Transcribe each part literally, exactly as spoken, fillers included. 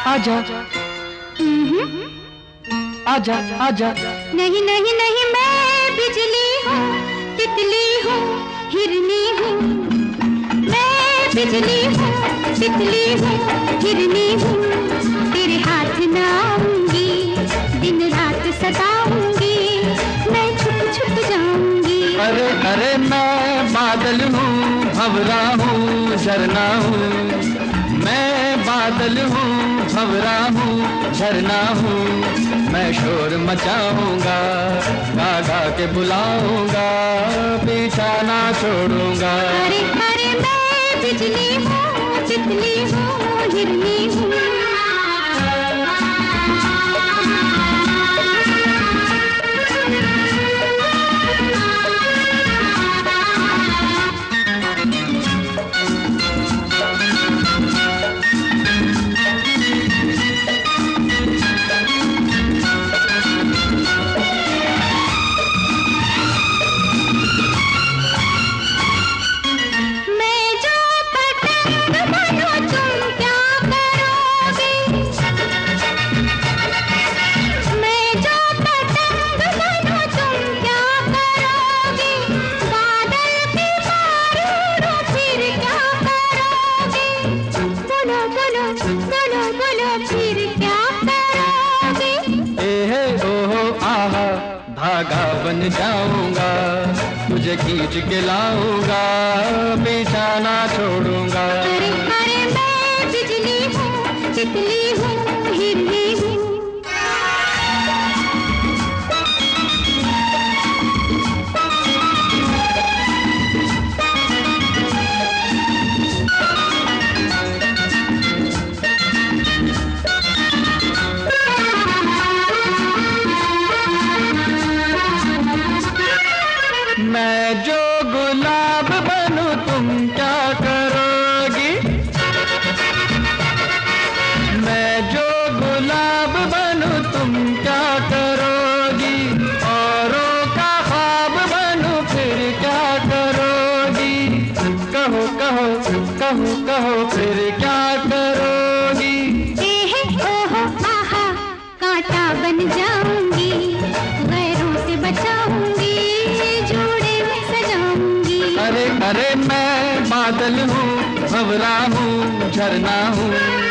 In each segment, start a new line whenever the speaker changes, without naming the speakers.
आजा आजा आजा।
नहीं नहीं नहीं मैं बिजली हूँ, तितली हूँ, हिरनी हूँ। मैं बिजली हूँ, तितली हूँ, हिरनी हूँ। तेरे हाथ न आऊंगी, दिन रात सताऊंगी, मैं छुप छुप जाऊंगी।
अरे अरे मैं बादल हूँ, भंवरा हूँ, झरना हूँ। मैं बादल हूँ, भंवरा हूँ, झरना हूँ। मैं शोर मचाऊंगा, गा गा के बुलाऊंगा, पीछा ना छोड़ूंगा।
अरे अरे मैं बिजली हूँ, तितली हूँ, हिरनी हूँ।
धागा बन जाऊंगा, तुझे खींच के लाऊंगा, पीछा ना छोड़ूंगा।
अरे अरे मैं बिजली हूँ, तितली हूँ, हिरनी हूँ।
मैं जो गुलाब बनूं तुम क्या करोगी? मैं जो गुलाब बनूं तुम क्या करोगी? औरों का ख्वाब बनूं फिर क्या करोगी? कहो कहो कहो कहो फिर क्या करोगी?
एहे ओहो आहा, कांटा बन जाऊंगी, गैरों से बचाऊंगी,
अरे अरे मैं बादल हूँ, भंवरा हूँ, झरना हूँ।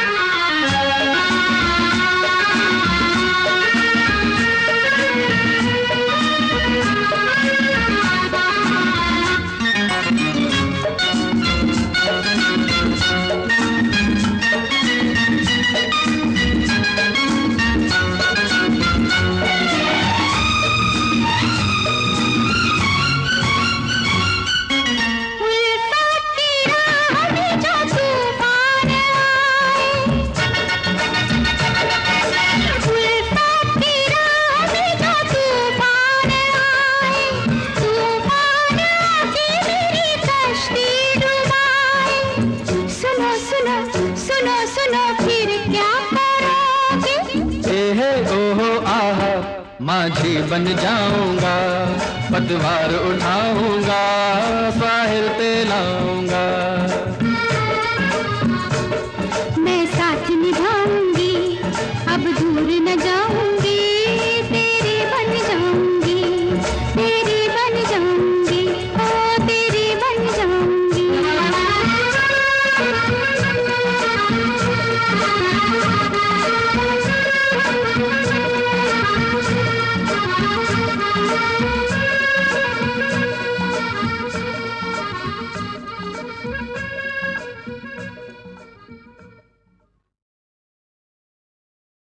माझी बन जाऊंगा, पतवार उठाऊंगा, साहिल पे लाऊंगा।